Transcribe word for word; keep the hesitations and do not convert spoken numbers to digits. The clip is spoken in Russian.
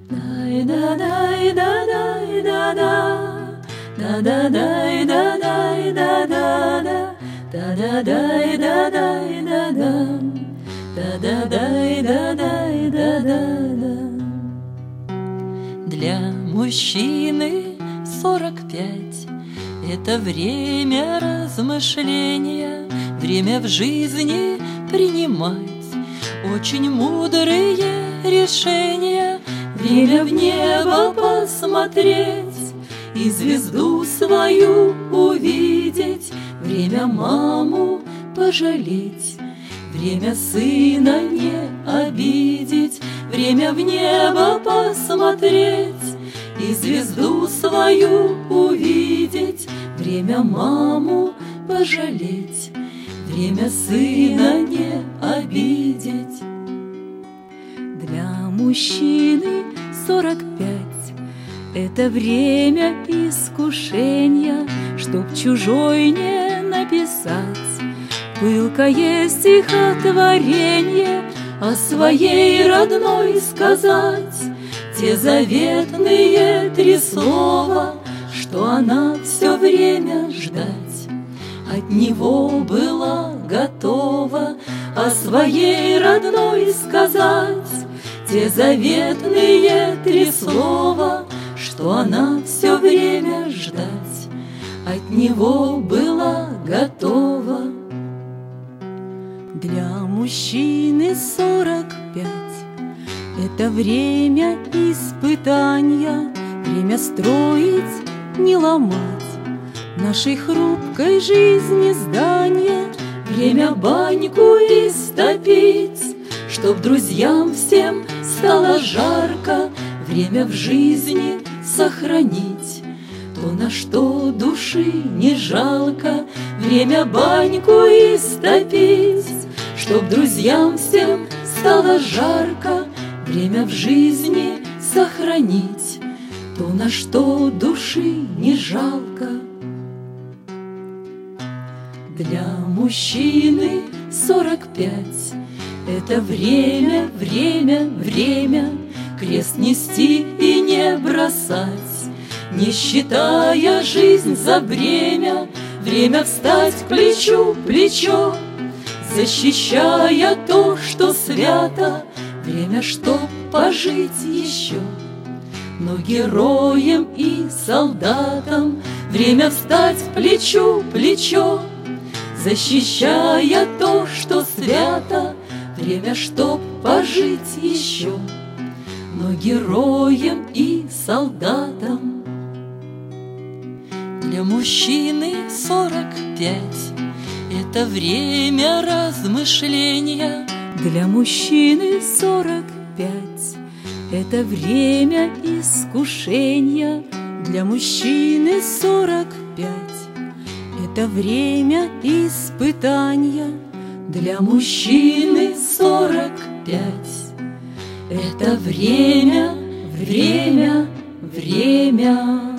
Дай да дай да дай да да да да дай да дай да да да да да дай да дай да да да да дай да дай да да да. Для мужчины сорок пять — это время размышления, время в жизни принимать очень мудрые решения, время в небо посмотреть и звезду свою увидеть, время маму пожалеть, время сына не обидеть, время в небо посмотреть и звезду свою увидеть, время маму пожалеть, время сына не обидеть. Для мужчины сорок пять — это время искушения, чтоб чужой не написать пылкое стихотворение, о своей родной сказать те заветные три слова, что она все время ждать от него была готова, о своей родной сказать те заветные три слова, что она все время ждать от него была готова. Для мужчины сорок пять — это время испытания, время строить, не ломать нашей хрупкой жизни здания, время баньку истопить, чтоб друзьям всем стало жарко, время в жизни сохранить то, на что души не жалко, время баньку истопить, чтоб друзьям всем стало жарко, время в жизни сохранить то, на что души не жалко. Для мужчины сорок пять — это время, время, время крест нести и не бросать, не считая жизнь за бремя, время встать плечу к плечу, защищая то, что свято, время, чтоб пожить еще. Но героям и солдатам время встать плечу к плечу, защищая то, что свято, время, чтоб пожить еще. Но героям и солдатам. Для мужчины сорок пять — это время размышления, для мужчины сорок пять — это время искушения, для мужчины сорок пять — это время испытания, для мужчины сорок пять — это время, время, время.